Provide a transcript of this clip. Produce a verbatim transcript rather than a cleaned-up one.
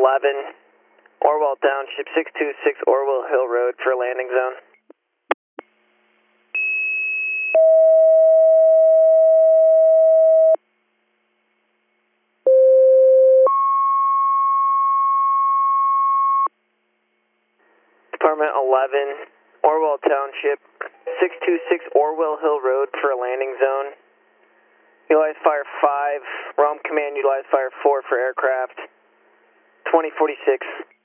eleven, Orwell Township, six two six Orwell Hill Road for a landing zone. Department eleven, Orwell Township, six two six Orwell Hill Road for a landing zone. Utilize Fire five, ROM Command, utilize Fire four for aircraft. twenty forty-six.